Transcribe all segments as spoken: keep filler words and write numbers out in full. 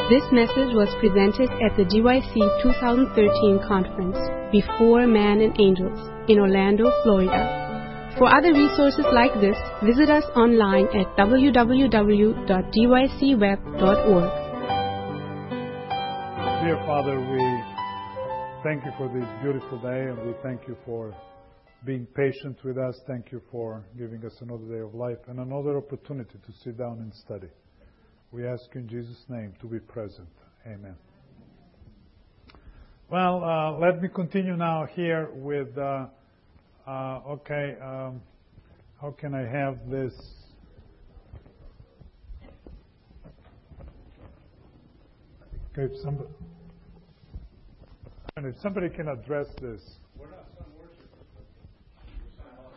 This message was presented at the G Y C twenty thirteen conference, Before Man and Angels, in Orlando, Florida. For other resources like this, visit us online at w w w dot g y c web dot org. Dear Father, we thank you for this beautiful day, and we thank you for being patient with us. Thank you for giving us another day of life and another opportunity to sit down and study. We ask you in Jesus' name to be present. Amen. Well, uh, let me continue now here with, uh, uh, okay, um, how can I have this? Okay, if somebody, and if somebody can address this. We're not sun worshipers, but we're sun.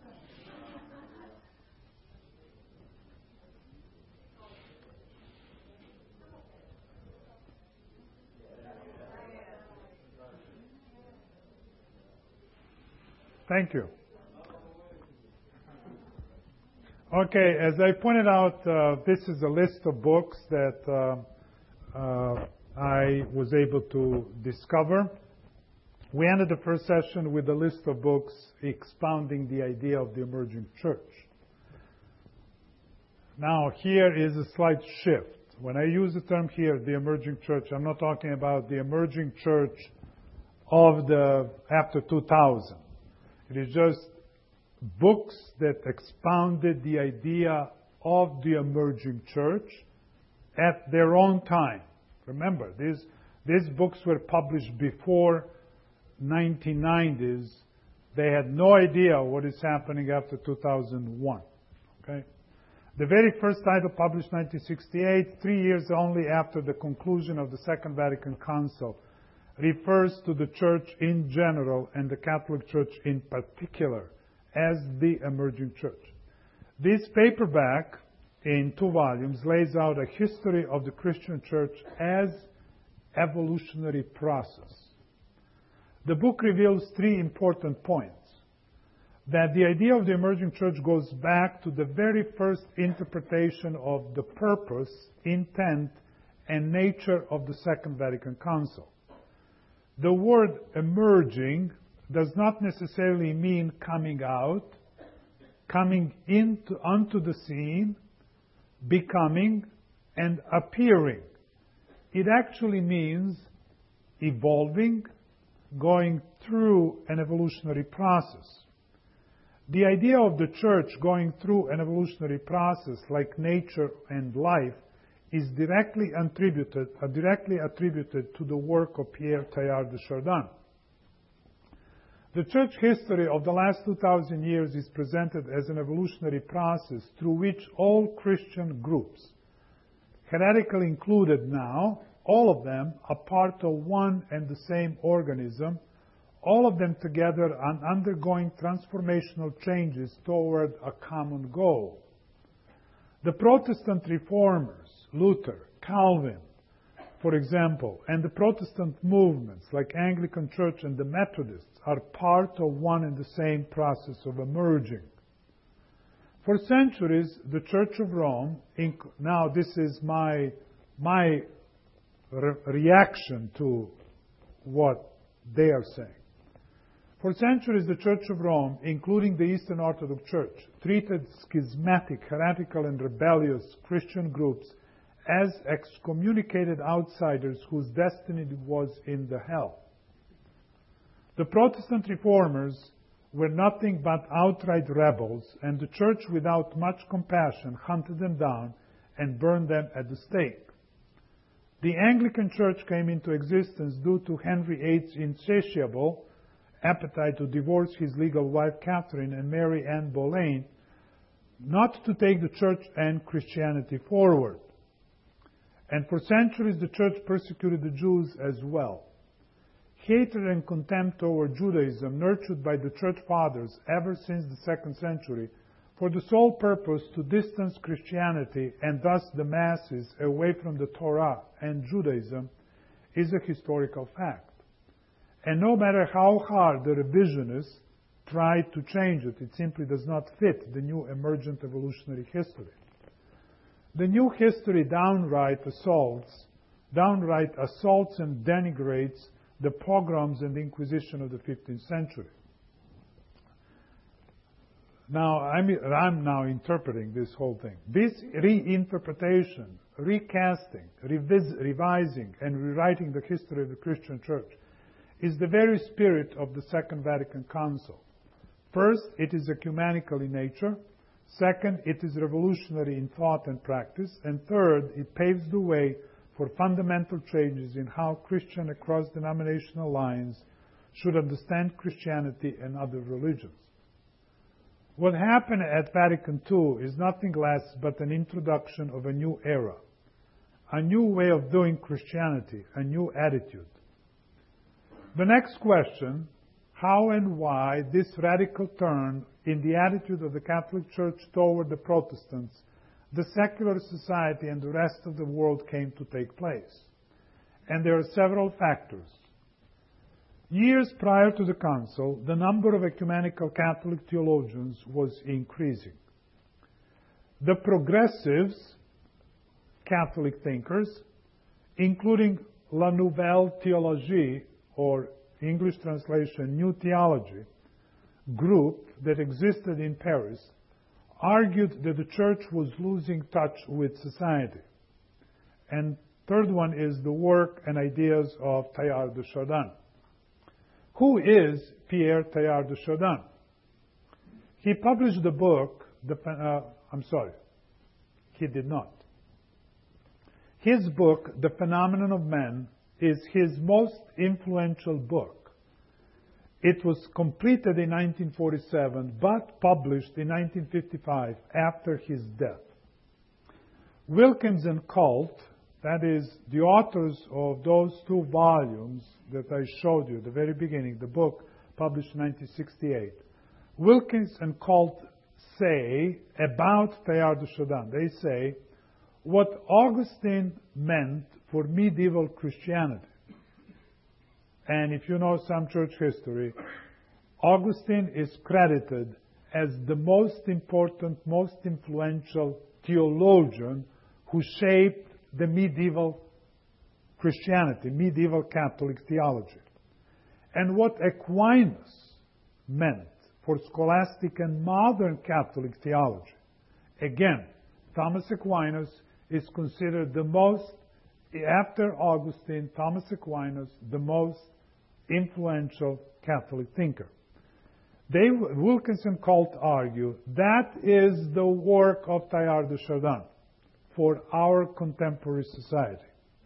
Thank you. Okay, as I pointed out, uh, this is a list of books that uh, uh, I was able to discover. We ended the first session with a list of books expounding the idea of the emerging church. Now, here is a slight shift. When I use the term here, the emerging church, I'm not talking about the emerging church of the after two thousand. It is just books that expounded the idea of the emerging church at their own time. Remember, these, these books were published before nineteen nineties. They had no idea what is happening after two thousand one. Okay? The very first title, published nineteen sixty-eight, three years only after the conclusion of the Second Vatican Council, refers to the church in general and the Catholic Church in particular as the emerging church. This paperback in two volumes lays out a history of the Christian church as evolutionary process. The book reveals three important points. That the idea of the emerging church goes back to the very first interpretation of the purpose, intent, and nature of the Second Vatican Council. The word emerging does not necessarily mean coming out, coming into onto the scene, becoming, and appearing. It actually means evolving, going through an evolutionary process. The idea of the church going through an evolutionary process like nature and life is directly attributed, uh, directly attributed to the work of Pierre Teilhard de Chardin. The church history of the last two thousand years is presented as an evolutionary process through which all Christian groups, heretical included now, all of them are part of one and the same organism, all of them together are undergoing transformational changes toward a common goal. The Protestant reformers, Luther, Calvin, for example, and the Protestant movements like Anglican Church and the Methodists are part of one and the same process of emerging. For centuries, the Church of Rome, now this is my, my re- reaction to what they are saying. For centuries, the Church of Rome, including the Eastern Orthodox Church, treated schismatic, heretical, and rebellious Christian groups as excommunicated outsiders whose destiny was in the hell. The Protestant reformers were nothing but outright rebels, and the church, without much compassion, hunted them down and burned them at the stake. The Anglican Church came into existence due to Henry the Eighth's insatiable appetite to divorce his legal wife Catherine and Mary Ann Boleyn, not to take the church and Christianity forward. And for centuries, the church persecuted the Jews as well. Hatred and contempt toward Judaism, nurtured by the church fathers ever since the second century, for the sole purpose to distance Christianity and thus the masses away from the Torah and Judaism, is a historical fact. And no matter how hard the revisionists try to change it, it simply does not fit the new emergent evolutionary history. The new history downright assaults downright assaults and denigrates the pogroms and the Inquisition of the fifteenth century. Now, I'm, I'm now interpreting this whole thing. This reinterpretation, recasting, revis- revising, and rewriting the history of the Christian Church is the very spirit of the Second Vatican Council. First, it is ecumenical in nature. Second, it is revolutionary in thought and practice. And third, it paves the way for fundamental changes in how Christian across denominational lines should understand Christianity and other religions. What happened at Vatican Two is nothing less but an introduction of a new era, a new way of doing Christianity, a new attitude. The next question, how and why this radical turn in the attitude of the Catholic Church toward the Protestants, the secular society, and the rest of the world came to take place. And there are several factors. Years prior to the Council, the number of ecumenical Catholic theologians was increasing. The progressives, Catholic thinkers, including La Nouvelle Théologie, or English translation, New Theology, group that existed in Paris, argued that the Church was losing touch with society. And third one is the work and ideas of Teilhard de Chardin. Who is Pierre Teilhard de Chardin? He published the book, the, uh, I'm sorry, he did not. His book, The Phenomenon of Man, is his most influential book. It was completed in nineteen forty-seven, but published in nineteen fifty-five after his death. Wilkins and Colt, that is, the authors of those two volumes that I showed you at the very beginning, the book published in nineteen sixty-eight, Wilkins and Colt say about Teilhard de Chardin, they say, what Augustine meant for medieval Christianity. And if you know some church history, Augustine is credited as the most important, most influential theologian who shaped the medieval Christianity, medieval Catholic theology. And what Aquinas meant for scholastic and modern Catholic theology. Again, Thomas Aquinas is considered the most, after Augustine, Thomas Aquinas, the most influential Catholic thinker. They, Wilkins and Colt argue that is the work of Teilhard de Chardin for our contemporary society.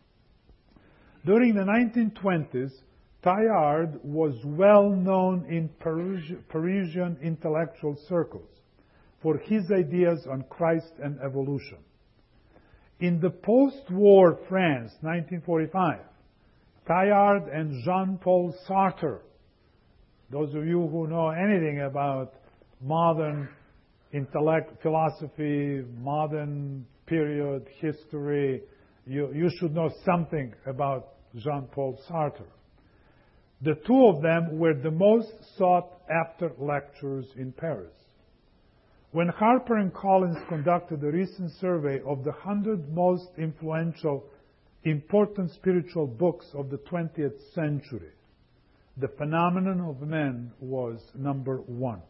During the nineteen twenties, Teilhard was well known in Parisian, Parisian intellectual circles for his ideas on Christ and evolution. In the post-war France, nineteen forty-five, Teilhard and Jean-Paul Sartre, those of you who know anything about modern intellect, philosophy, modern period history, you, you should know something about Jean-Paul Sartre. The two of them were the most sought-after lecturers in Paris. When Harper and Collins conducted a recent survey of the one hundred most influential, important spiritual books of the twentieth century, The Phenomenon of Man was number one.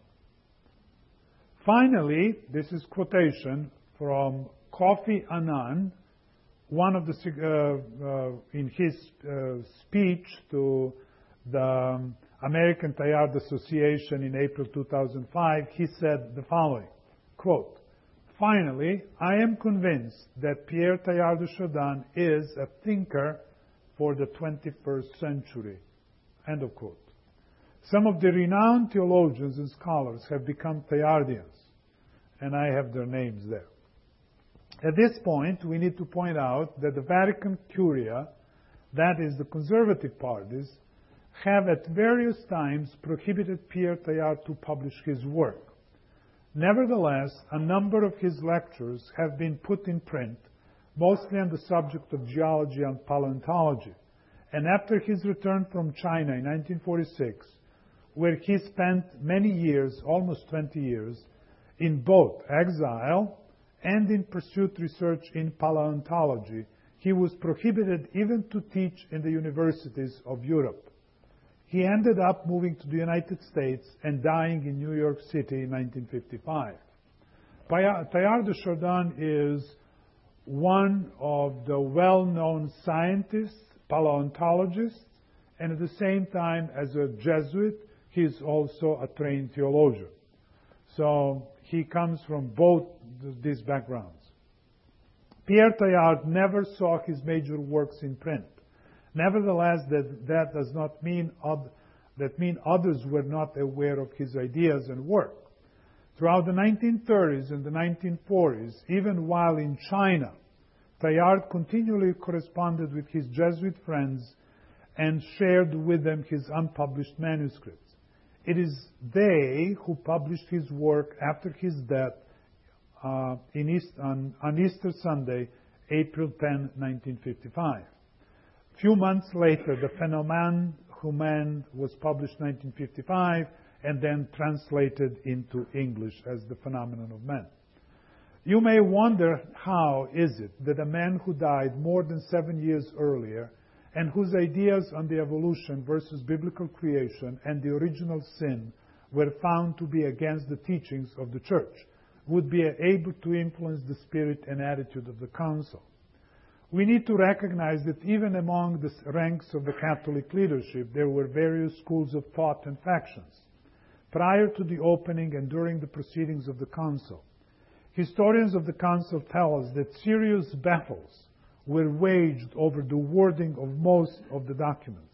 Finally, this is quotation from Kofi Annan, one of the uh, uh, in his uh, speech to the um, American Teilhard Association in April two thousand five, he said the following, quote, "Finally, I am convinced that Pierre Teilhard de Chardin is a thinker for the twenty-first century." End of quote. Some of the renowned theologians and scholars have become Teilhardians, and I have their names there. At this point, we need to point out that the Vatican Curia, that is the conservative parties, have at various times prohibited Pierre Teilhard to publish his work. Nevertheless, a number of his lectures have been put in print, mostly on the subject of geology and paleontology. And after his return from China in nineteen forty-six, where he spent many years, almost twenty years, in both exile and in pursuit research in paleontology, he was prohibited even to teach in the universities of Europe. He ended up moving to the United States and dying in New York City in nineteen fifty-five. Teilhard de Chardin is one of the well-known scientists, paleontologists, and at the same time, as a Jesuit, he's also a trained theologian. So he comes from both these backgrounds. Pierre Teilhard never saw his major works in print. Nevertheless, that, that does not mean od- that mean others were not aware of his ideas and work. Throughout the nineteen thirties and the nineteen forties, even while in China, Teilhard continually corresponded with his Jesuit friends and shared with them his unpublished manuscripts. It is they who published his work after his death uh, in East, on, on Easter Sunday, April tenth, nineteen fifty-five. A few months later, the Phénomène humain was published in nineteen fifty-five and then translated into English as The Phenomenon of Man. You may wonder how is it that a man who died more than seven years earlier and whose ideas on the evolution versus biblical creation and the original sin were found to be against the teachings of the church would be able to influence the spirit and attitude of the council. We need to recognize that even among the ranks of the Catholic leadership, there were various schools of thought and factions. Prior to the opening and during the proceedings of the council, historians of the council tell us that serious battles were waged over the wording of most of the documents.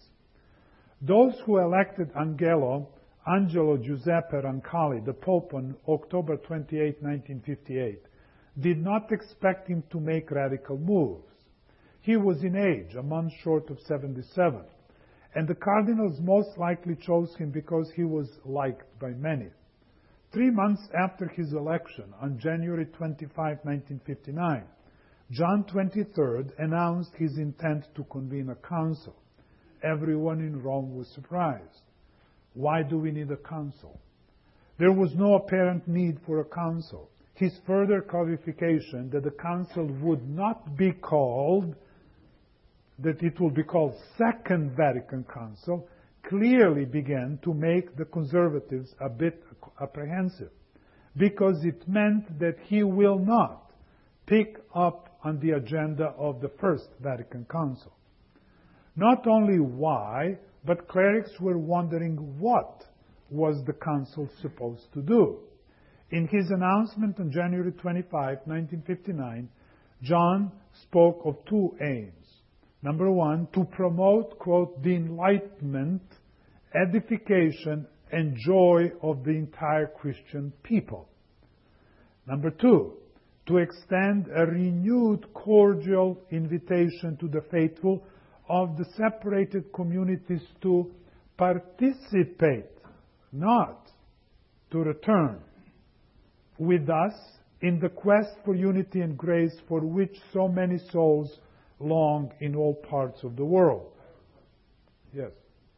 Those who elected Angelo, Angelo Giuseppe Roncalli, the Pope, on October twenty-eighth, nineteen fifty-eight, did not expect him to make radical moves. He was in age, a month short of seventy-seven, and the cardinals most likely chose him because he was liked by many. Three months after his election, on January twenty-fifth, nineteen fifty-nine, John the twenty-third announced his intent to convene a council. Everyone in Rome was surprised. Why do we need a council? There was no apparent need for a council. His further clarification that the council would not be called, that it will be called Second Vatican Council, clearly began to make the conservatives a bit apprehensive, because it meant that he will not pick up on the agenda of the First Vatican Council. Not only why, but clerics were wondering what was the council supposed to do. In his announcement on January twenty-fifth, nineteen fifty-nine, John spoke of two aims. Number one, to promote, quote, the enlightenment, edification, and joy of the entire Christian people. Number two, to extend a renewed cordial invitation to the faithful of the separated communities to participate, not to return, with us in the quest for unity and grace for which so many souls long in all parts of the world. Yes.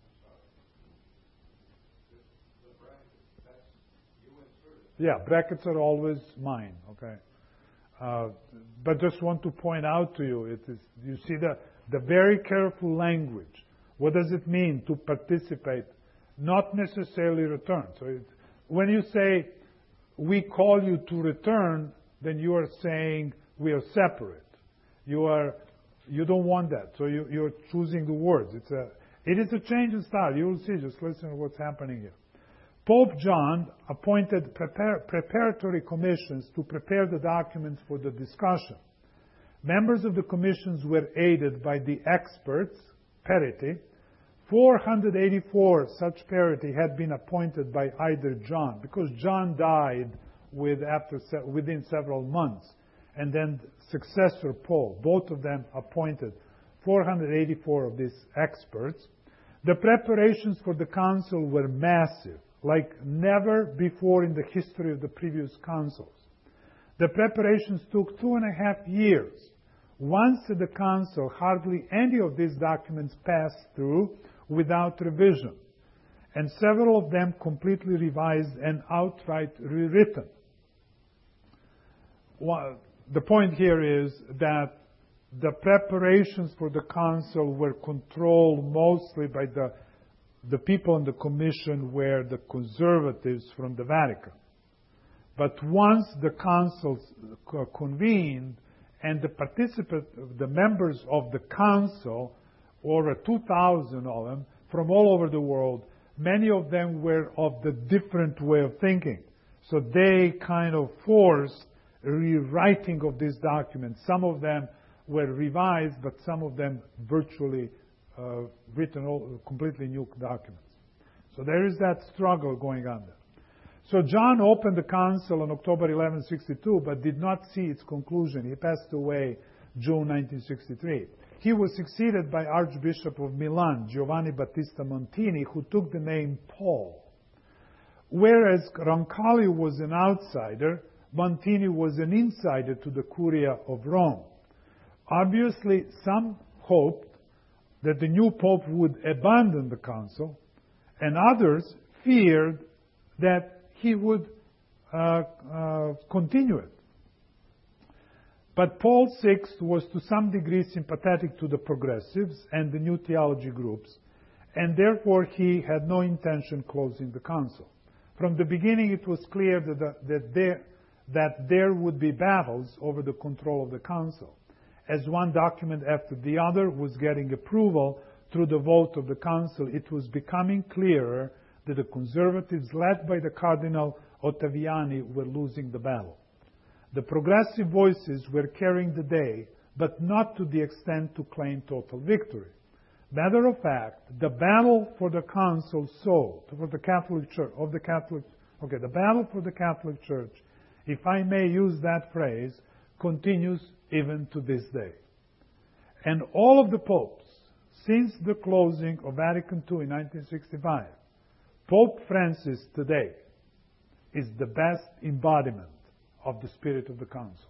Yeah, brackets are always mine, okay? Uh, but just want to point out to you, it is, you see the, the very careful language. What does it mean to participate? Not necessarily return. So it, when you say, we call you to return, then you are saying we are separate. You are, you don't want that. So you, you're choosing the words. It's a, it is a change in style. You will see. Just listen to what's happening here. Pope John appointed prepar- preparatory commissions to prepare the documents for the discussion. Members of the commissions were aided by the experts, periti. four hundred eighty-four such periti had been appointed by either John, because John died with after se- within several months, and then successor Paul, both of them appointed four hundred eighty-four of these experts. The preparations for the council were massive, like never before in the history of the previous councils. The preparations took two and a half years. Once at the council, hardly any of these documents passed through without revision, and several of them completely revised and outright rewritten. Well, the point here is that the preparations for the council were controlled mostly by the, the people on the commission were the conservatives from the Vatican. But once the council convened and the participant, the members of the council, over two thousand of them, from all over the world, many of them were of the different way of thinking. So they kind of forced rewriting of this document. Some of them were revised, but some of them virtually uh, written all, completely new documents. So there is that struggle going on there. So John opened the council on October eleventh, sixty-two, but did not see its conclusion. He passed away June nineteen sixty-three. He was succeeded by Archbishop of Milan, Giovanni Battista Montini, who took the name Paul. Whereas Roncalli was an outsider, Montini was an insider to the Curia of Rome. Obviously, some hoped that the new pope would abandon the council, and others feared that he would uh, uh, continue it. But Paul the sixth was to some degree sympathetic to the progressives and the new theology groups, and therefore he had no intention closing the council. From the beginning it was clear that, the, that, there, that there would be battles over the control of the council. As one document after the other was getting approval through the vote of the council, it was becoming clearer that the conservatives, led by the Cardinal Ottaviani, were losing the battle. The progressive voices were carrying the day, but not to the extent to claim total victory. Matter of fact, the battle for the council sold, for the Catholic Church, of the Catholic, okay, the battle for the Catholic Church, if I may use that phrase, continues even to this day. And all of the popes, since the closing of Vatican two in nineteen sixty-five, Pope Francis today is the best embodiment of the spirit of the council.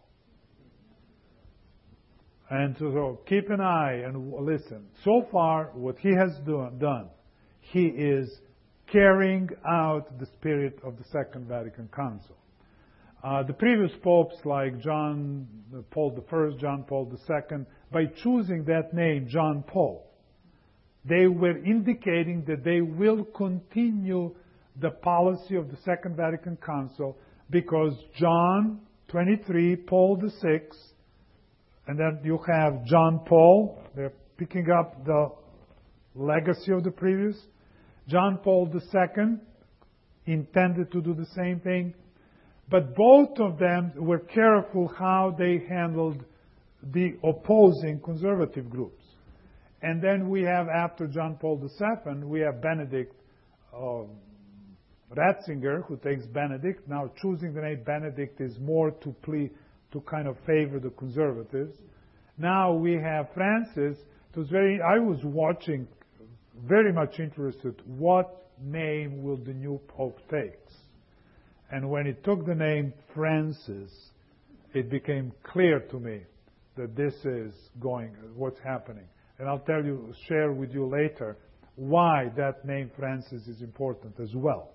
And so, so keep an eye and listen. So far, what he has do, done, he is carrying out the spirit of the Second Vatican Council. Uh, the previous popes, like John Paul the First, John Paul the Second, by choosing that name, John Paul, they were indicating that they will continue the policy of the Second Vatican Council, because John twenty-three, Paul the Sixth, and then you have John Paul, they're picking up the legacy of the previous. John Paul the Second intended to do the same thing, but both of them were careful how they handled the opposing conservative groups. And then we have, after John Paul the Second, we have Benedict uh, Ratzinger, who takes Benedict. Now, choosing the name Benedict is more to plea, to kind of favor the conservatives. Now we have Francis. It was very. I was watching, very much interested. What name will the new pope take? And when he took the name Francis, it became clear to me that this is going, what's happening. And I'll tell you, share with you later why that name Francis is important as well.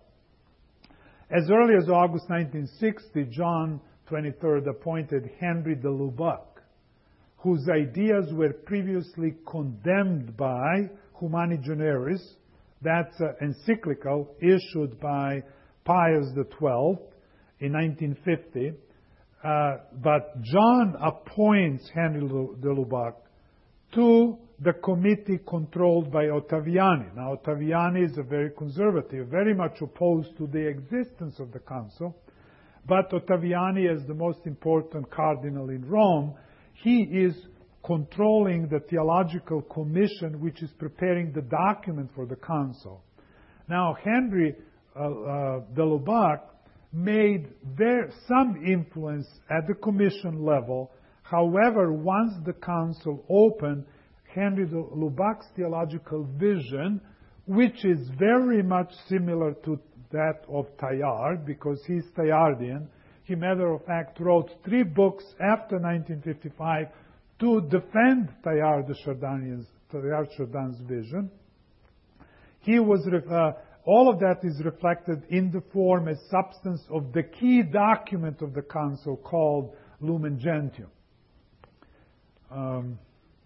As early as August nineteen sixty, John the twenty-third appointed Henry de Lubac, whose ideas were previously condemned by Humani Generis, that's an encyclical issued by Pius the twelfth in nineteen fifty. Uh, but John appoints Henry de Lubac to the committee controlled by Ottaviani. Now, Ottaviani is a very conservative, very much opposed to the existence of the council, but Ottaviani, as the most important cardinal in Rome, he is controlling the theological commission which is preparing the document for the council. Now, Henry uh, uh, de Lubac made there some influence at the commission level. However, once the council opened, Henry de Lubac's theological vision, which is very much similar to that of Teilhard, because he's Teilhardian. He, matter of fact, wrote three books after nineteen fifty-five to defend Teilhard de Chardin's, Teilhard Chardin's vision. He was, uh, all of that is reflected in the form and substance of the key document of the council called Lumen Gentium. Um,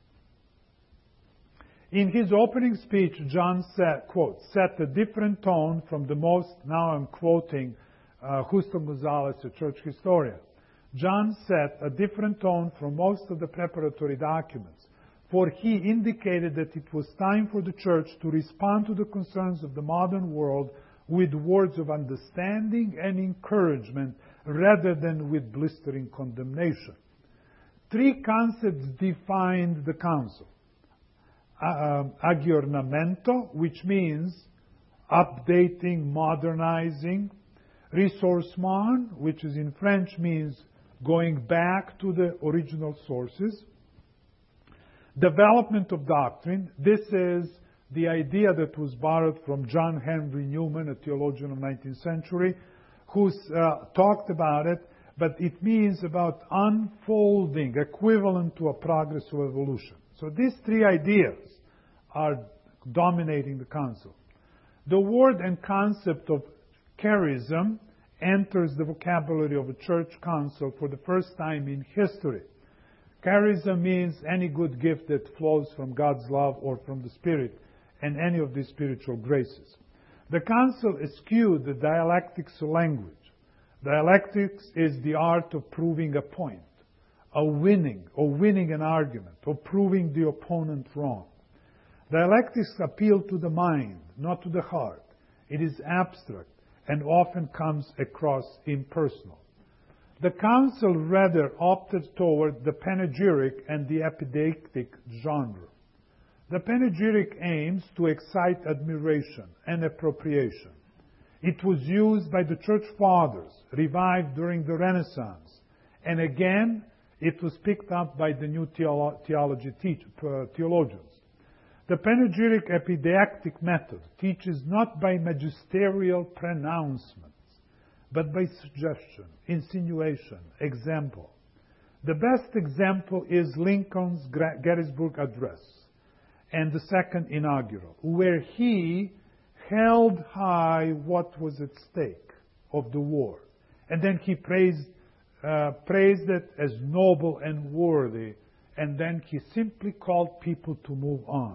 in his opening speech, John said, quote, set a different tone from the most, now I'm quoting uh, Justo Gonzalez, a church historian. John set a different tone from most of the preparatory documents, for he indicated that it was time for the church to respond to the concerns of the modern world with words of understanding and encouragement rather than with blistering condemnation. Three concepts defined the council. Uh, aggiornamento, which means updating, modernizing. Ressourcement, which is in French means going back to the original sources. Development of doctrine. This is the idea that was borrowed from John Henry Newman, a theologian of the nineteenth century, who uh, talked about it, but it means about unfolding, equivalent to a progress of evolution. So these three ideas are dominating the council. The word and concept of charism enters the vocabulary of a church council for the first time in history. Charism means any good gift that flows from God's love or from the Spirit, and any of these spiritual graces. The council eschewed the dialectics of language. Dialectics is the art of proving a point, of winning, or winning an argument, or proving the opponent wrong. Dialectics appeal to the mind, not to the heart. It is abstract and often comes across impersonal. The council rather opted toward the panegyric and the epidactic genre. The panegyric aims to excite admiration and appropriation. It was used by the church fathers, revived during the Renaissance, and again it was picked up by the new theolo- theology teach, uh, theologians. The panegyric epidactic method teaches not by magisterial pronouncements, but by suggestion, insinuation, example. The best example is Lincoln's Gettysburg Address and the second inaugural, where he held high what was at stake of the war. And then he praised, uh, praised it as noble and worthy, and then he simply called people to move on.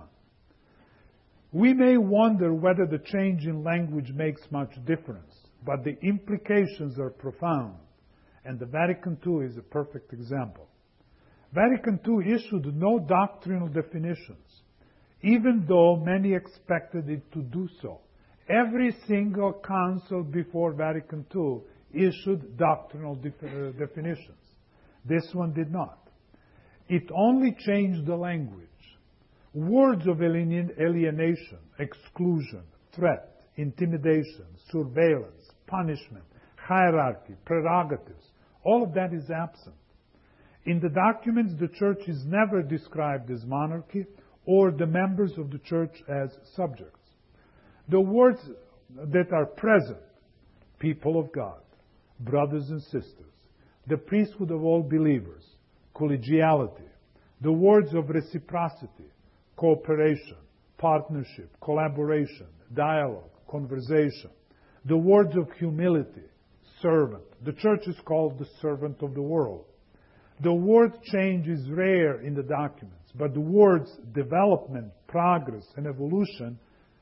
We may wonder whether the change in language makes much difference, but the implications are profound, and the Vatican Two is a perfect example. Vatican Two issued no doctrinal definitions, even though many expected it to do so. Every single council before Vatican Two issued doctrinal def- uh, definitions. This one did not. It only changed the language. Words of alien- alienation, exclusion, threat, intimidation, surveillance, punishment, hierarchy, prerogatives, all of that is absent. In the documents, the church is never described as monarchy or the members of the church as subjects. The words that are present, people of God, brothers and sisters, the priesthood of all believers, collegiality, the words of reciprocity, cooperation, partnership, collaboration, dialogue, conversation, the words of humility, servant. The church is called the servant of the world. The word change is rare in the documents, but the words development, progress, and evolution,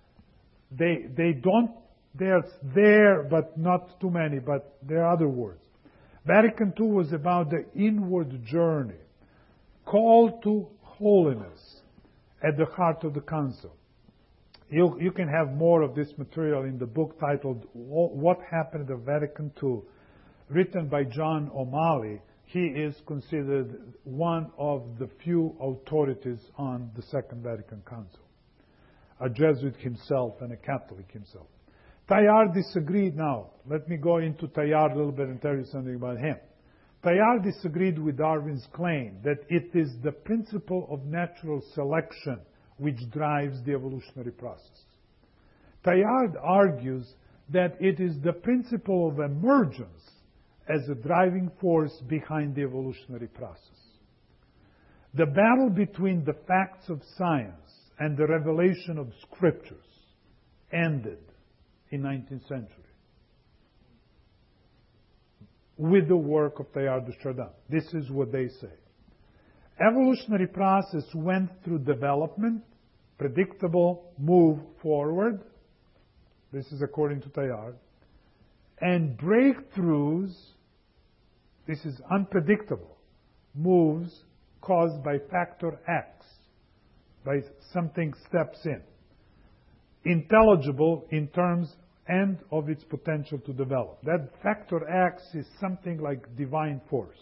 they they don't, they're there, but not too many, but there are other words. Vatican Two was about the inward journey, call to holiness at the heart of the council. You, you can have more of this material in the book titled What Happened at Vatican Two, written by John O'Malley. He is considered one of the few authorities on the Second Vatican Council, a Jesuit himself and a Catholic himself. Teilhard disagreed. Now, let me go into Teilhard a little bit and tell you something about him. Teilhard disagreed with Darwin's claim that it is the principle of natural selection which drives the evolutionary process. Teilhard argues that it is the principle of emergence as a driving force behind the evolutionary process. The battle between the facts of science and the revelation of scriptures ended in nineteenth century with the work of Teilhard de Chardin. This is what they say. evolutionary process went through development, predictable move forward. This is according to Teilhard. And breakthroughs, this is unpredictable, moves caused by factor X, by something steps in. Intelligible in terms and of its potential to develop. That factor X is something like divine force.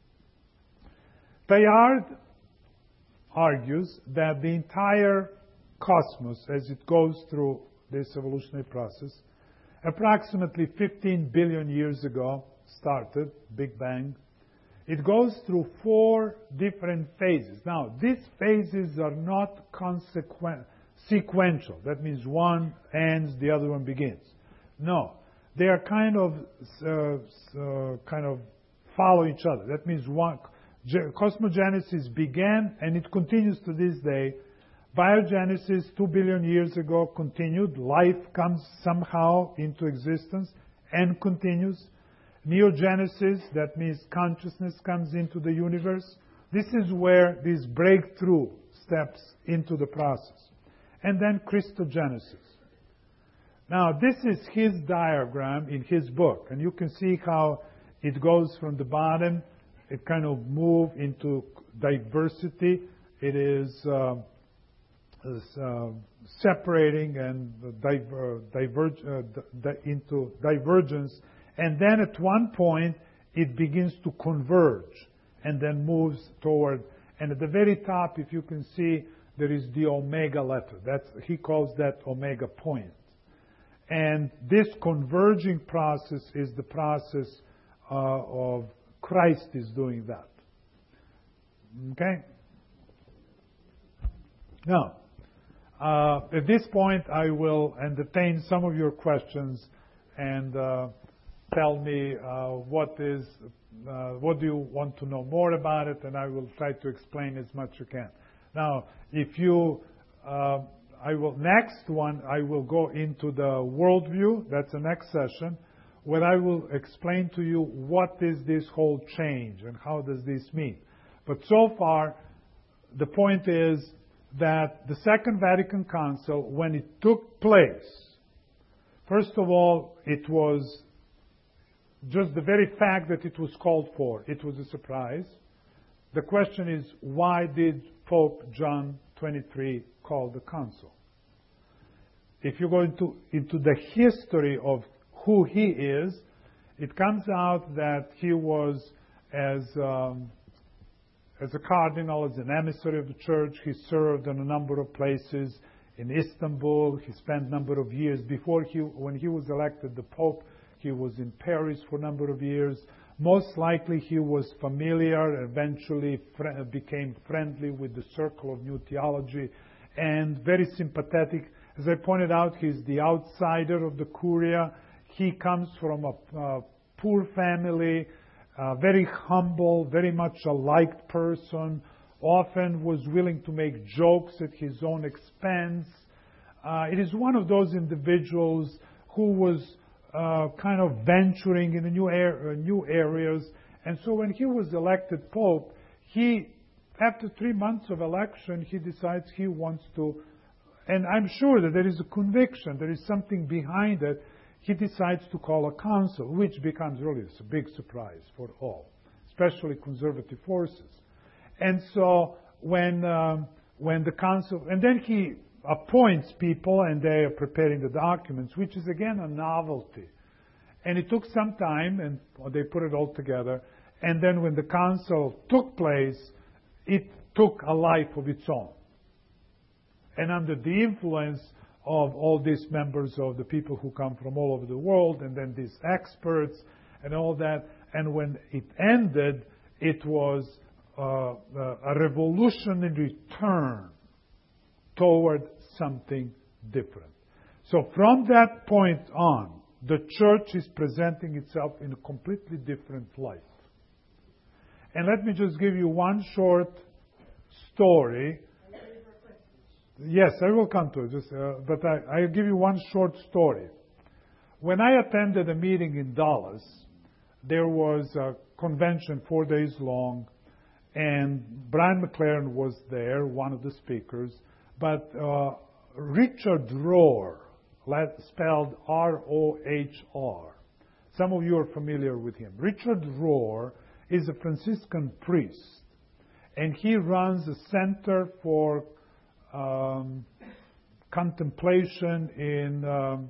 Teilhard argues that the entire cosmos, as it goes through this evolutionary process, approximately fifteen billion years ago, started, Big Bang. It goes through four different phases. Now, these phases are not consequent, sequential. That means one ends, the other one begins. No, they are kind of uh, uh, kind of follow each other. That means one cosmogenesis began and it continues to this day. Biogenesis two billion years ago continued. Life comes somehow into existence and continues. Neogenesis, that means consciousness comes into the universe. This is where this breakthrough steps into the process. And then Christogenesis. Now, this is his diagram in his book. And you can see how it goes from the bottom. It kind of moves into diversity. It is, uh, is uh, separating and diver, diverge, uh, di- into divergence. And then at one point, it begins to converge and then moves toward. And at the very top, if you can see, there is the omega letter. That's, he calls that omega point. And this converging process is the process uh, of Christ is doing that. Okay? Now, uh, at this point, I will entertain some of your questions and uh, tell me uh, what is, uh, what do you want to know more about it, and I will try to explain as much as you can. Now, if you, uh, I will, next one, I will go into the worldview. That's the next session, where I will explain to you what is this whole change and how does this mean. But so far, the point is that the Second Vatican Council, when it took place, first of all, it was just the very fact that it was called for. It was a surprise. The question is, why did Pope John the twenty-third call the council? If you go into, into the history of who he is, it comes out that he was, as, um, as a cardinal, as an emissary of the church, he served in a number of places. In Istanbul, he spent a number of years. Before he, when he was elected the Pope, he was in Paris for a number of years. Most likely he was familiar, eventually fr- became friendly with the circle of New Theology, and very sympathetic. As I pointed out, he's the outsider of the Curia. He comes from a uh, poor family, uh, very humble, very much a liked person, often was willing to make jokes at his own expense. Uh, it is one of those individuals who was Uh, kind of venturing in the new, air, uh, new areas. And so when he was elected Pope, he, after three months of election, he decides he wants to, and I'm sure that there is a conviction, there is something behind it, he decides to call a council, which becomes really a big surprise for all, especially conservative forces. And so when, um, when the council, and then he appoints people and they are preparing the documents, which is again a novelty. And it took some time and they put it all together. And then when the council took place, it took a life of its own. And under the influence of all these members of the people who come from all over the world and then these experts and all that. And when it ended, it was uh, a revolutionary turn toward something different. So from that point on, the church is presenting itself in a completely different light. And let me just give you one short story. Yes, I will come to it, just, uh, but I, I'll give you one short story. When I attended a meeting in Dallas, there was a convention four days long, And Brian McLaren was there, one of the speakers. But uh, Richard Rohr, spelled R O H R. Some of you are familiar with him. Richard Rohr is a Franciscan priest, and he runs a center for um, contemplation in, um,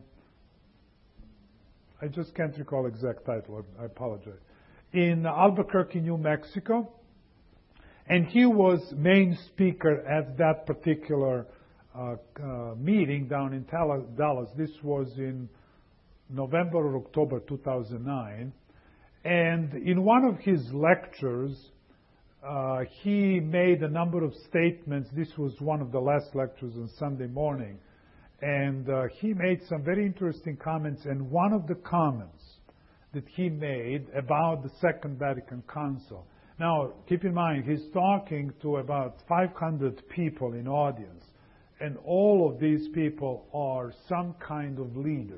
I just can't recall exact title, I apologize, in Albuquerque, New Mexico. And he was main speaker at that particular uh, uh, meeting down in Dallas. This was in November or October two thousand nine. And in one of his lectures, uh, he made a number of statements. This was one of the last lectures on Sunday morning. And uh, he made some very interesting comments. And one of the comments that he made about the Second Vatican Council. Now, keep in mind, he's talking to about five hundred people in audience. And all of these people are some kind of leaders.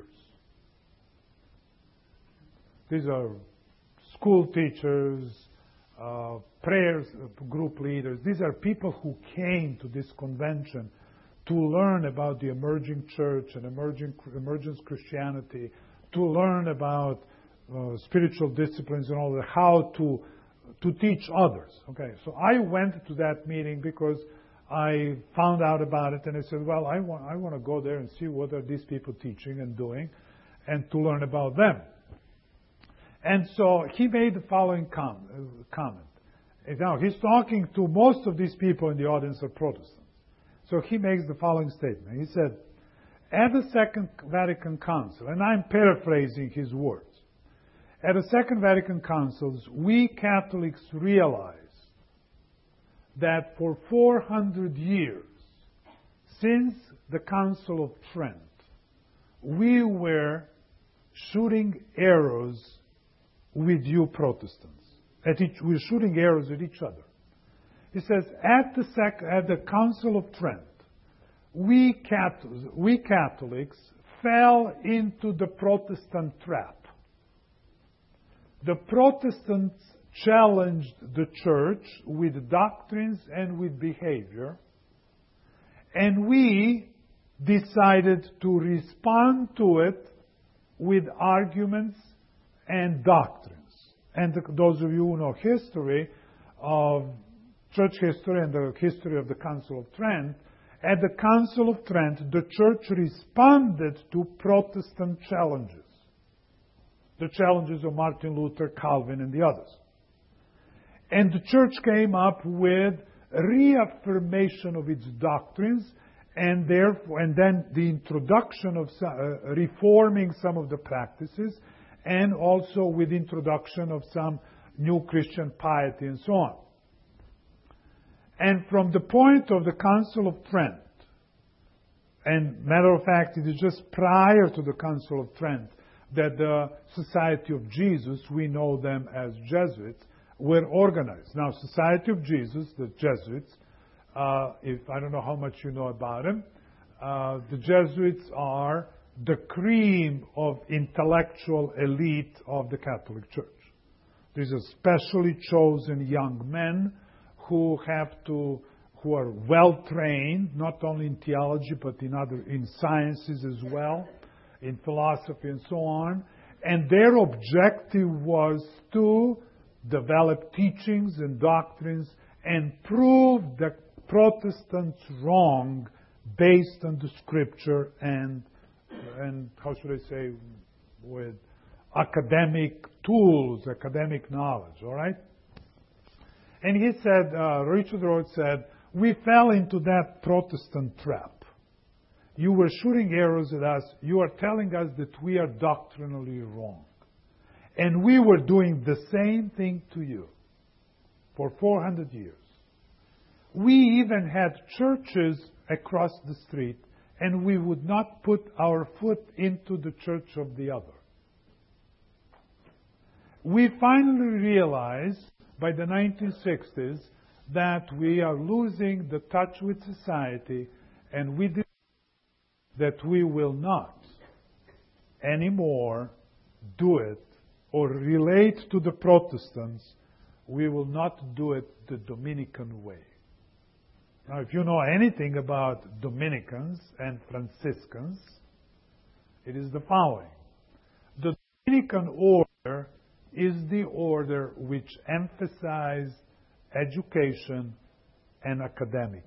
These are school teachers, uh, prayers group leaders. These are people who came to this convention to learn about the emerging church and emerging emergence Christianity, to learn about uh, spiritual disciplines and all that, how to to teach others. Okay, so I went to that meeting because I found out about it, and I said, well, I want I want to go there and see what are these people teaching and doing, and to learn about them. And so he made the following com- uh, comment. Now, he's talking to most of these people in the audience are Protestants. So he makes the following statement. He said, at the Second Vatican Council, and I'm paraphrasing his words, at the Second Vatican Councils, we Catholics realized that for four hundred years, since the Council of Trent, we were shooting arrows with you Protestants. At each, we're shooting arrows at each other. He says, at the, sec, at the Council of Trent, we, Catholics, we Catholics fell into the Protestant trap. The Protestants challenged the church with doctrines and with behavior, and we decided to respond to it with arguments and doctrines. And those of you who know history of church history and the history of the Council of Trent, at the Council of Trent, the church responded to Protestant challenges. The challenges of Martin Luther, Calvin, and the others. And the church came up with reaffirmation of its doctrines, and therefore, and then the introduction of uh, reforming some of the practices, and also with introduction of some new Christian piety and so on. And from the point of the Council of Trent, and matter of fact, it is just prior to the Council of Trent that the Society of Jesus, we know them as Jesuits, were organized. Now, Society of Jesus, the Jesuits, uh, if I don't know how much you know about them, uh, the Jesuits are the cream of intellectual elite of the Catholic Church. These are specially chosen young men who have to, who are well trained, not only in theology but in other, in sciences as well, in philosophy and so on. And their objective was to develop teachings and doctrines and prove the Protestants wrong based on the Scripture and, and how should I say, with academic tools, academic knowledge, all right? And he said, uh, Richard Rohr said, we fell into that Protestant trap. You were shooting arrows at us. You are telling us that we are doctrinally wrong. And we were doing the same thing to you for four hundred years. We even had churches across the street, and we would not put our foot into the church of the other. We finally realized by the nineteen sixties that we are losing the touch with society, and we decided that we will not anymore do it or relate to the Protestants we will not do it the Dominican way. Now, if you know anything about Dominicans and Franciscans, it is the following. The Dominican order is the order which emphasizes education and academics.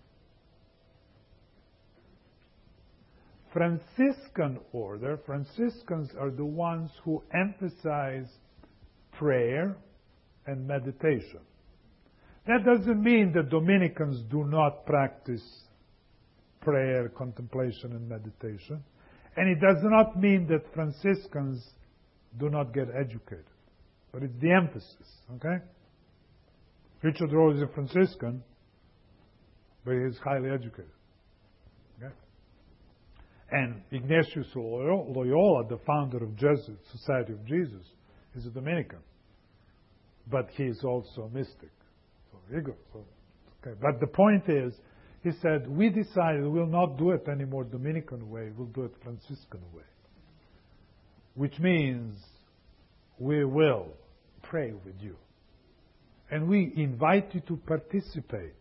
Franciscan order, Franciscans are the ones who emphasize prayer and meditation. That doesn't mean that Dominicans do not practice prayer, contemplation, and meditation. And it does not mean that Franciscans do not get educated. But it's the emphasis, okay? Richard Rohr is a Franciscan, but he is highly educated. Okay? And Ignatius Loyola, the founder of Jesuit Society of Jesus, is a Dominican. But he is also a mystic. So here you go. So, okay. But the point is, he said, we decided we'll not do it anymore Dominican way, we'll do it Franciscan way. Which means we will pray with you. And we invite you to participate.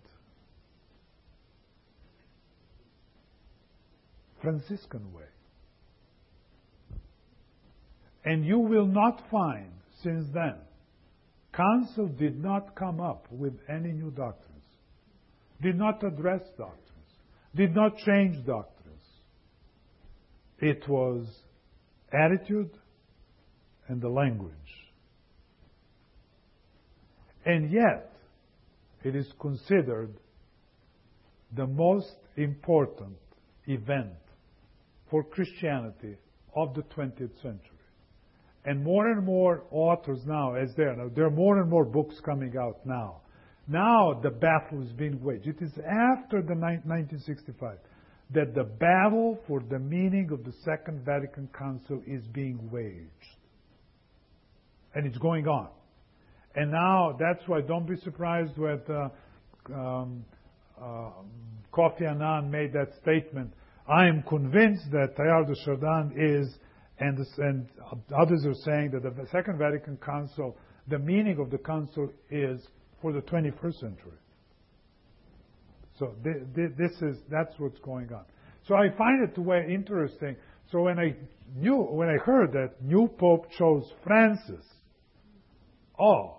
Franciscan way. And you will not find, since then, Council did not come up with any new doctrines, did not address doctrines, did not change doctrines. It was attitude and the language. And yet, it is considered the most important event for Christianity of the twentieth century. And more and more authors now, as there, now, there are more and more books coming out now. Now the battle is being waged. It is after the nineteen sixty-five that the battle for the meaning of the Second Vatican Council is being waged. And it's going on. And now, that's why don't be surprised when uh, um, uh, Kofi Annan made that statement. I am convinced that Teilhard de Chardin is, and, this, and others are saying that the Second Vatican Council, the meaning of the Council is for the twenty-first century. So th- th- this is, that's what's going on. So I find it very interesting. So when I knew, when I heard that new Pope chose Francis, oh,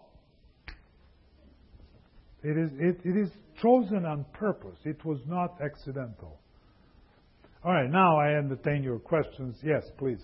it is, it, it is chosen on purpose. It was not accidental. All right, now I entertain your questions. Yes, please.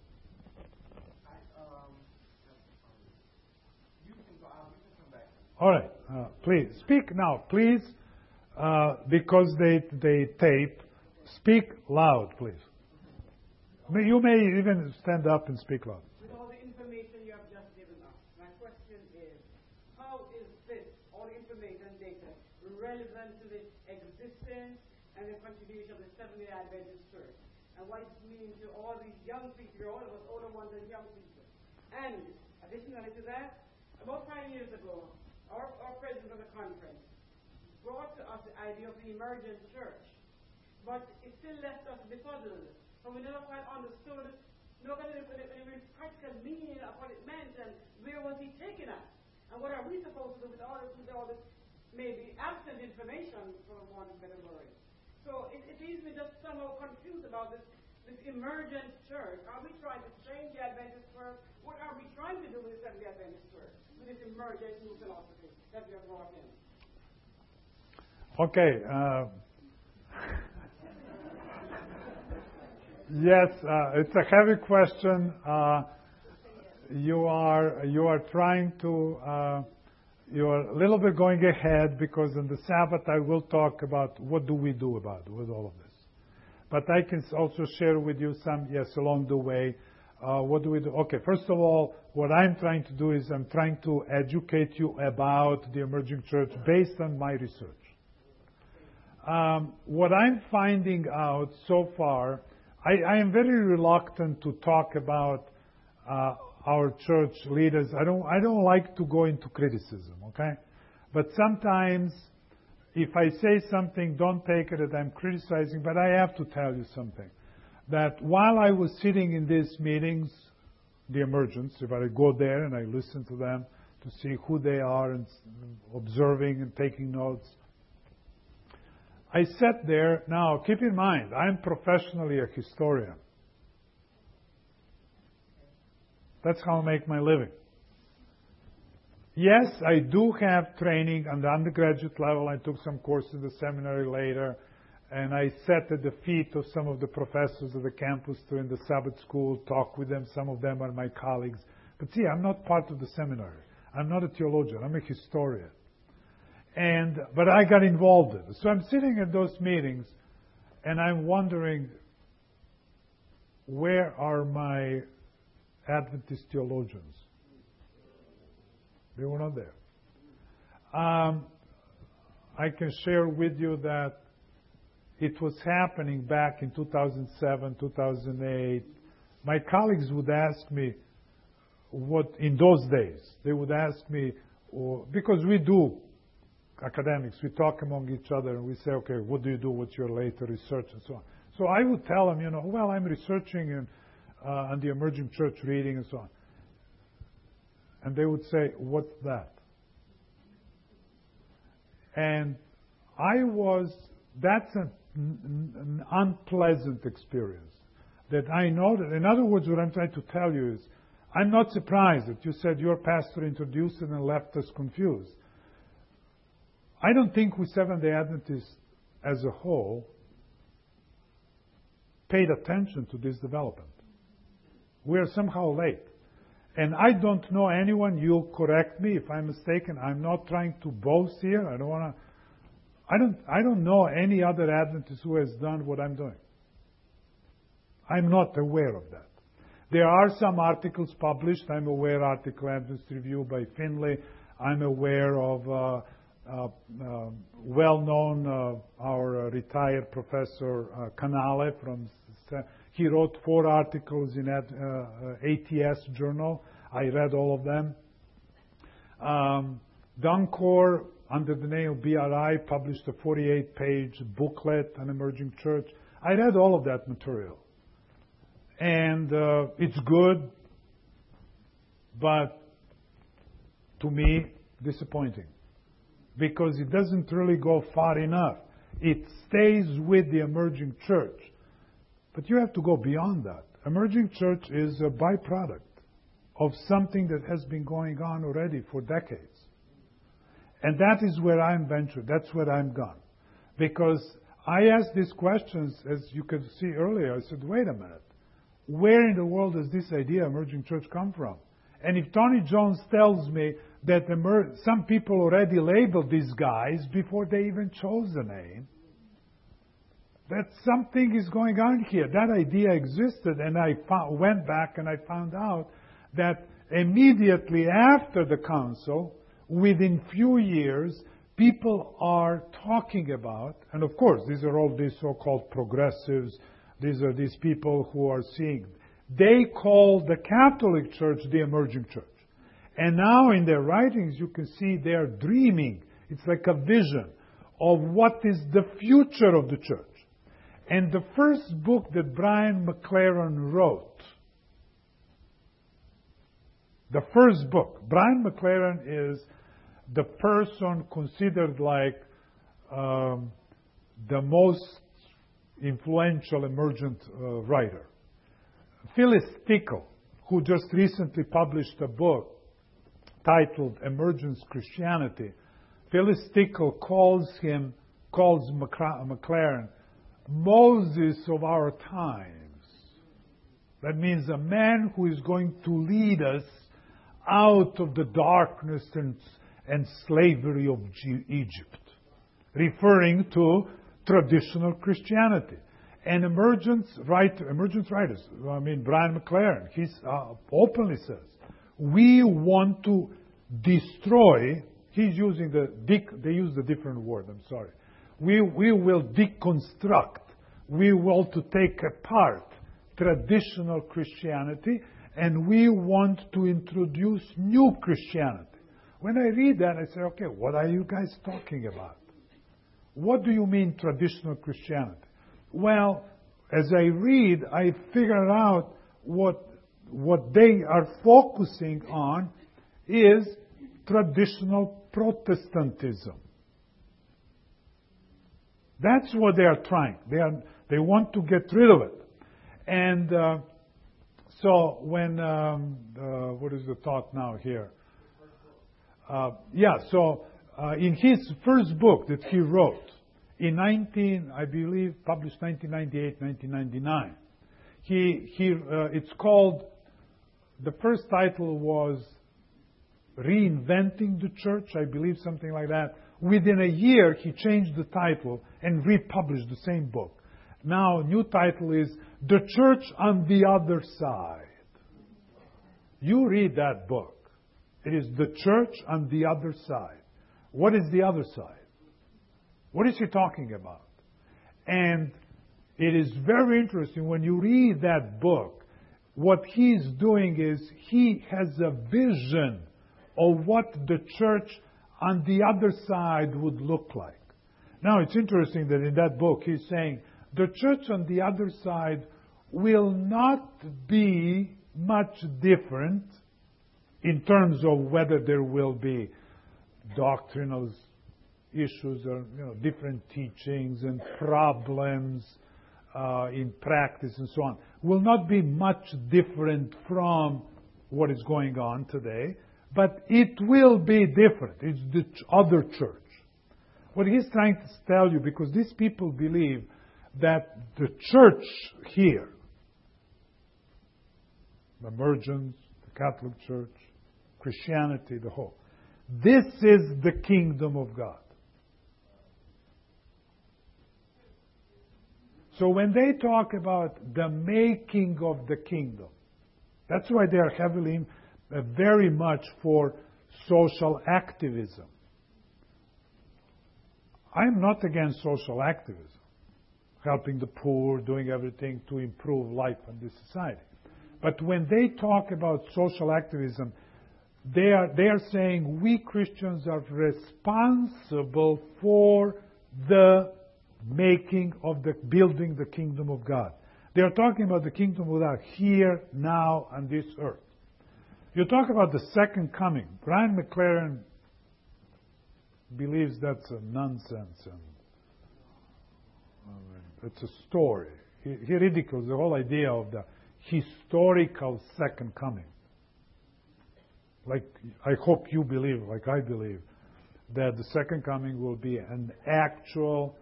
All right, uh, please speak now, please, uh, because they they tape. Speak loud, please. May, you may even stand up and speak loud. With all the information you have just given us, my question is, how is this, all the information and data, relevant to the existence and the contribution of the Seventh-day Adventist Church? And what it means to all these young people, all of us older ones and young people? And additionally to that, about five years ago, our, our president of the conference brought to us the idea of the emergent church, but it still left us befuddled. So we never quite understood, nobody knew the practical meaning of what it meant and where was he taking us. And what are we supposed to do with all this, with all this maybe absent information, for one better word? So it, it leaves me just somehow confused about this, this emergent church. Are we trying to change the Adventist church? What are we trying to do with the Seventh-day Adventist church, with this emergent new philosophy that we have brought in? Okay. Uh, yes, uh, it's a heavy question. Uh, you are you are trying to uh, you are a little bit going ahead, because on the Sabbath I will talk about what do we do about with all of this. But I can also share with you some, yes, along the way. Uh, what do we do? Okay, first of all, what I'm trying to do is I'm trying to educate you about the emerging church based on my research. Um, what I'm finding out so far, I, I am very reluctant to talk about uh, our church leaders. I don't, I don't like to go into criticism, okay? But sometimes, if I say something, don't take it that I'm criticizing, but I have to tell you something. That while I was sitting in these meetings, the emergence, if I go there and I listen to them, to see who they are and observing and taking notes. I sat there. Now, keep in mind, I'm professionally a historian. That's how I make my living. Yes, I do have training on the undergraduate level. I took some courses in the seminary later, and I sat at the feet of some of the professors of the campus during the Sabbath school, talk with them. Some of them are my colleagues. But see, I'm not part of the seminary. I'm not a theologian. I'm a historian. And but I got involved in it. So I'm sitting at those meetings, and I'm wondering, where are my Adventist theologians? They were not there. Um, I can share with you that it was happening back in two thousand seven, two thousand eight. My colleagues would ask me, what in those days, they would ask me, or, because we do academics, we talk among each other and we say, okay, what do you do? What's your later research and so on. So I would tell them, you know, well, I'm researching in, uh, on the emerging church reading and so on. And they would say, what's that? And I was, that's an, an unpleasant experience that I know that, in other words, what I'm trying to tell you is, I'm not surprised that you said your pastor introduced it and left us confused. I don't think we Seventh-day Adventists as a whole paid attention to this development. We are somehow late. And I don't know anyone, you'll correct me if I'm mistaken. I'm not trying to boast here. I don't want to. I don't, I don't know any other Adventist who has done what I'm doing. I'm not aware of that. There are some articles published. I'm aware Article Adventist Review by Finley. I'm aware of uh, uh, uh, well-known, uh, our uh, retired professor uh, Canale from. He wrote four articles in that uh, A T S journal. I read all of them. Um, Duncor, under the name of B R I, published a forty-eight page booklet on emerging church. I read all of that material. And uh, it's good, but to me, disappointing. Because it doesn't really go far enough. It stays with the emerging church. But you have to go beyond that. Emerging church is a byproduct of something that has been going on already for decades. And that is where I'm ventured. That's where I'm gone. Because I asked these questions, as you could see earlier. I said, wait a minute. Where in the world does this idea emerging church come from? And if Tony Jones tells me that emer- some people already labeled these guys before they even chose the name, that something is going on here. That idea existed, and I found, went back and I found out that immediately after the council, within few years, people are talking about, and of course, these are all these so-called progressives, these are these people who are seeing, they call the Catholic Church the emerging church. And now in their writings, you can see they're dreaming. It's like a vision of what is the future of the church. And the first book that Brian McLaren wrote, the first book, Brian McLaren is the person considered like um, the most influential emergent uh, writer. Phyllis Tickle, who just recently published a book titled Emergence Christianity, Phyllis Tickle calls him, calls McLaren, Moses of our times. That means a man who is going to lead us out of the darkness and, and slavery of G- Egypt, referring to traditional Christianity. And emergence, writer, emergence writers, I mean, Brian McLaren, he uh, openly says, we want to destroy, he's using the, dec, they use the different word, I'm sorry. We, we will deconstruct, we want to take apart traditional Christianity, and we want to introduce new Christianity. When I read that, I say, okay, what are you guys talking about? What do you mean traditional Christianity? Well, as I read, I figure out what what they are focusing on is traditional Protestantism. That's what they are trying. They are, they want to get rid of it. And uh, so when, um, uh, what is the thought now here? Uh, yeah, so uh, in his first book that he wrote, in nineteen, I believe, published nineteen ninety-eight, nineteen ninety-nine, he, he, uh, it's called, the first title was Reinventing the Church, I believe, something like that. Within a year, he changed the title and republished the same book. Now, new title is The Church on the Other Side. You read that book. It is The Church on the Other Side. What is the other side? What is he talking about? And it is very interesting when you read that book. What he's doing is he has a vision of what the church on the other side would look like. Now, it's interesting that in that book he's saying the church on the other side will not be much different in terms of whether there will be doctrinal issues or, you know, different teachings and problems uh, in practice and so on. Will not be much different from what is going on today, but it will be different. It's the other church. What he's trying to tell you, because these people believe that the church here, the emergence, the Catholic Church, Christianity, the whole, this is the kingdom of God. So when they talk about the making of the kingdom, that's why they are heavily, uh, very much for social activism. I'm not against social activism, helping the poor, doing everything to improve life in this society. But when they talk about social activism, they are, they are saying we Christians are responsible for the making of the, building the kingdom of God. They are talking about the kingdom of God here, now, on this earth. You talk about the second coming. Brian McLaren believes that's a nonsense and I mean, it's a story. He, he ridicules the whole idea of the historical second coming. Like, I hope you believe, like I believe, that the second coming will be an actual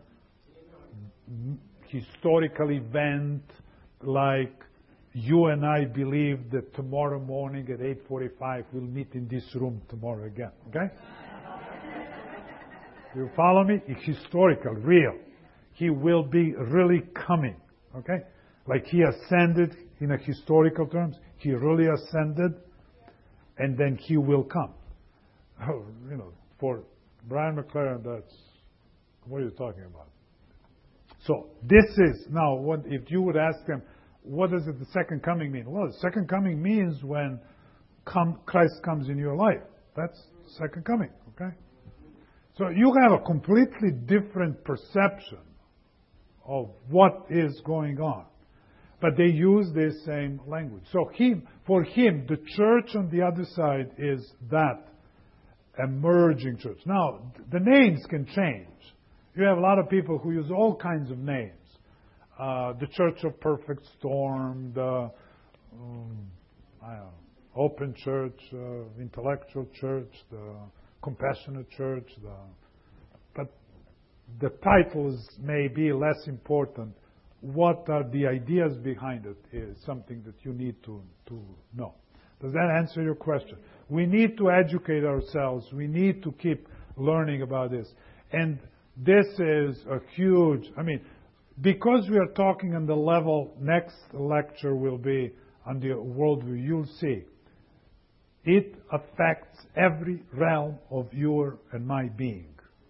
historical event, like you and I believe that tomorrow morning at eight forty-five we'll meet in this room tomorrow again. Okay? You follow me? It's historical, real. He will be really coming. Okay? Like he ascended in a historical terms. He really ascended, and then he will come. Oh, you know, for Brian McLaren, that's what are you talking about? So this is now what if you would ask them, what does it, the second coming mean? Well, the second coming means when come, Christ comes in your life. That's second coming. Okay. So you have a completely different perception of what is going on. But they use this same language. So him, for him, the church on the other side is that emerging church. Now, the names can change. You have a lot of people who use all kinds of names. Uh, the Church of Perfect Storm, the um, I don't know, Open Church, uh, Intellectual Church, the Compassionate Church. The, but the titles may be less important. What are the ideas behind it is something that you need to, to know. Does that answer your question? We need to educate ourselves. We need to keep learning about this. And this is a huge, I mean, because we are talking on the level, next lecture will be on the worldview, you'll see. It affects every realm of your and my being.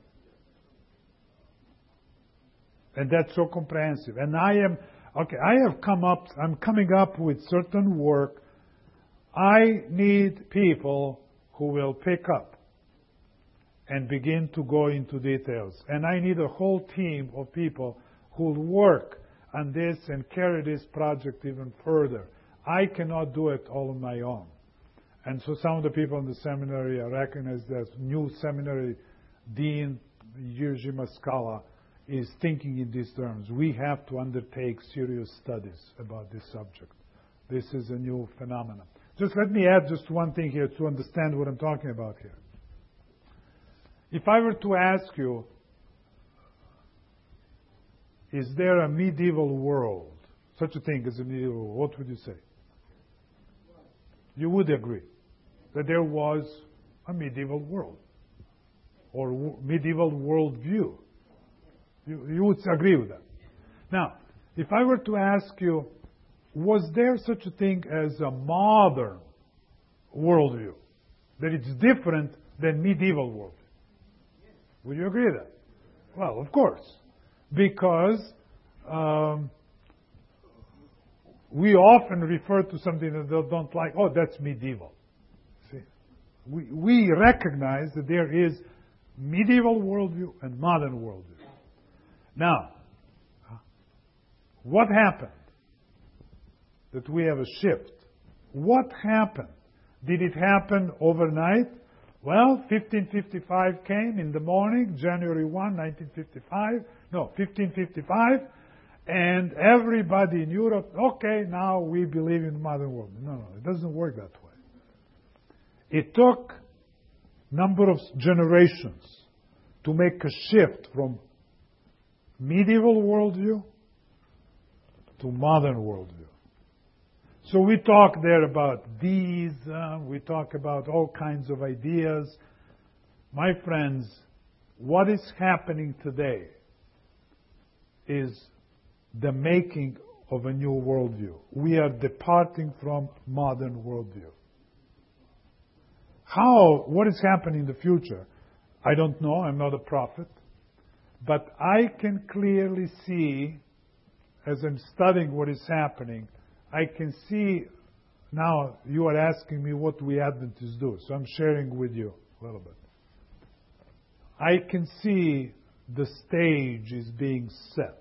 And that's so comprehensive. And I am, okay, I have come up, I'm coming up with certain work. I need people who will pick up and begin to go into details. And I need a whole team of people who will work on this and carry this project even further. I cannot do it all on my own. And so some of the people in the seminary are recognized as new seminary dean, Jerzy Maskala, is thinking in these terms. We have to undertake serious studies about this subject. This is a new phenomenon. Just let me add just one thing here to understand what I'm talking about here. If I were to ask you, is there a medieval world, such a thing as a medieval world, what would you say? You would agree that there was a medieval world or w- medieval worldview. You, you would agree with that. Now, if I were to ask you, was there such a thing as a modern worldview, that it's different than medieval worldview? Would you agree with that? Well, of course, because um, we often refer to something that they don't like. Oh, that's medieval. See, we we recognize that there is medieval worldview and modern worldview. Now, what happened? That we have a shift. What happened? Did it happen overnight? Well, fifteen fifty-five came in the morning, January first, nineteen fifty-five. No, fifteen fifty-five. And everybody in Europe, okay, now we believe in the modern world. No, no, it doesn't work that way. It took a number of generations to make a shift from medieval worldview to modern worldview. So we talk there about deism, we talk about all kinds of ideas. My friends, what is happening today is the making of a new worldview. We are departing from modern worldview. How, what is happening in the future? I don't know, I'm not a prophet. But I can clearly see, as I'm studying what is happening, I can see, now you are asking me what we Adventists do, so I'm sharing with you a little bit. I can see the stage is being set.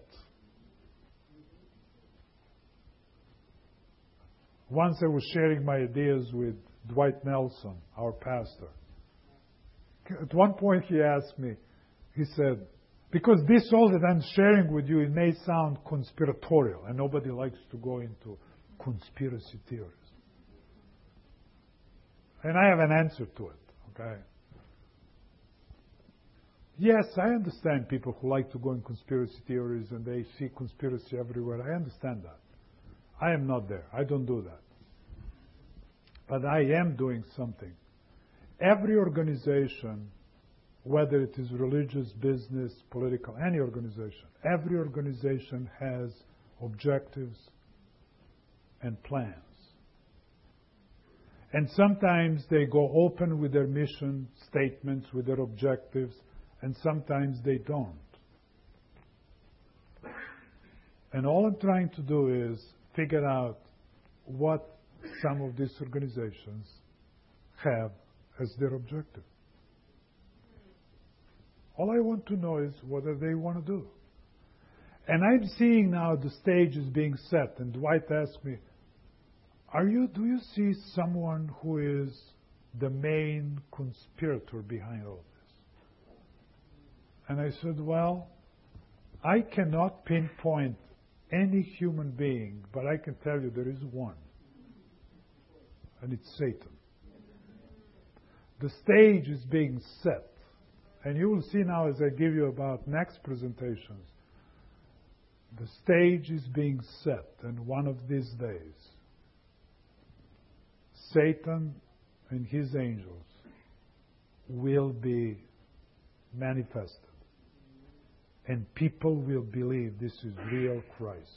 Once I was sharing my ideas with Dwight Nelson, our pastor. At one point he asked me, he said, because this all that I'm sharing with you, it may sound conspiratorial, and nobody likes to go into conspiracy theories. And I have an answer to it, okay? Yes, I understand people who like to go in conspiracy theories and they see conspiracy everywhere. I understand that. I am not there. I don't do that. But I am doing something. Every organization, whether it is religious, business, political, any organization, every organization has objectives and plans. And sometimes they go open with their mission statements, with their objectives, and sometimes they don't. And all I'm trying to do is figure out what some of these organizations have as their objective. All I want to know is whether they want to do. And I'm seeing now the stage is being set. And Dwight asked me, Are you, do you see someone who is the main conspirator behind all this? And I said, well, I cannot pinpoint any human being, but I can tell you there is one. And it's Satan. The stage is being set. And you will see now as I give you about next presentations, the stage is being set. And one of these days, Satan and his angels will be manifested. And people will believe this is real Christ.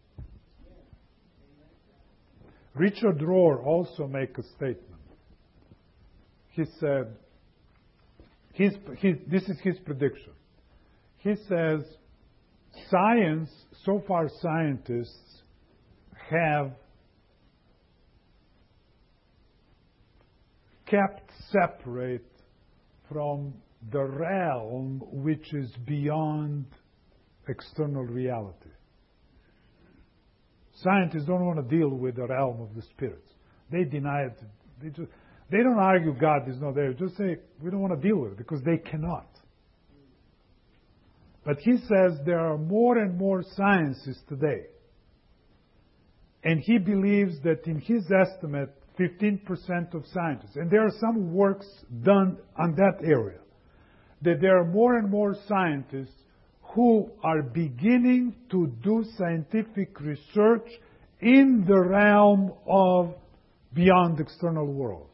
Richard Rohr also made a statement. He said, his, his, this is his prediction. He says, science, so far scientists have kept separate from the realm which is beyond external reality. Scientists don't want to deal with the realm of the spirits. They deny it. They, just, They don't argue God is not there. Just say, we don't want to deal with it, because they cannot. But he says there are more and more sciences today. And he believes that in his estimate, fifteen percent of scientists, and there are some works done on that area, that there are more and more scientists who are beginning to do scientific research in the realm of beyond external world.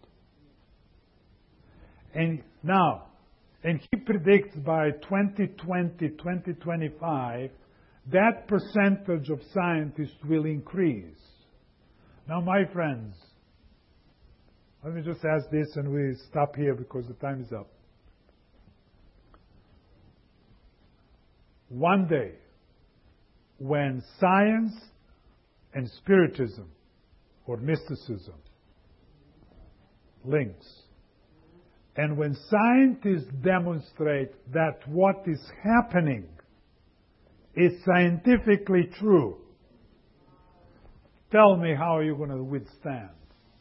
And now, and he predicts by twenty twenty, twenty twenty-five, that percentage of scientists will increase. Now, my friends, let me just ask this and we stop here because the time is up. One day, when science and spiritism or mysticism links, and when scientists demonstrate that what is happening is scientifically true, tell me how are you going to withstand?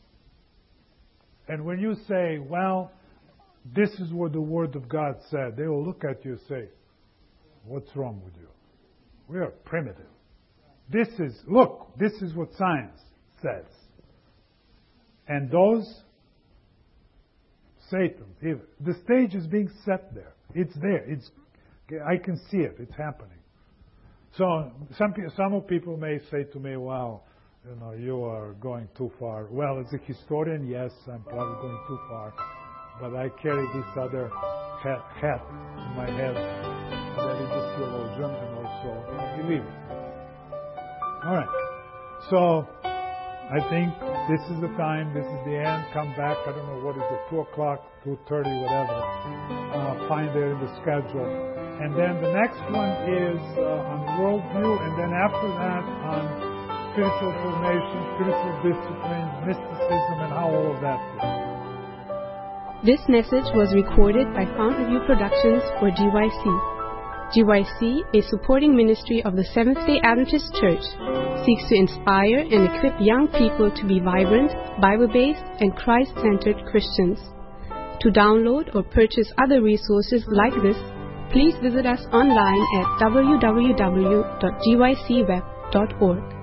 And when you say, well, this is what the Word of God said, they will look at you and say, what's wrong with you? We are primitive. This is, look, this is what science says. And those, Satan, if the stage is being set there. It's there. It's, I can see it. It's happening. So some some people may say to me, wow, you know, you are going too far. Well, as a historian, yes, I'm probably going too far. But I carry this other hat, hat in my head, that is a theologian and also a believer. All right. So I think this is the time. This is the end. Come back. I don't know what is it, two o'clock, two thirty, whatever. Uh, find there in the schedule. And then the next one is uh, on worldview, and then after that on spiritual formation, spiritual disciplines, mysticism, and how all of that fits. This message was recorded by Fountain View Productions for G Y C. G Y C, a supporting ministry of the Seventh-day Adventist Church, seeks to inspire and equip young people to be vibrant, Bible-based, and Christ-centered Christians. To download or purchase other resources like this, please visit us online at w w w dot g y c web dot org.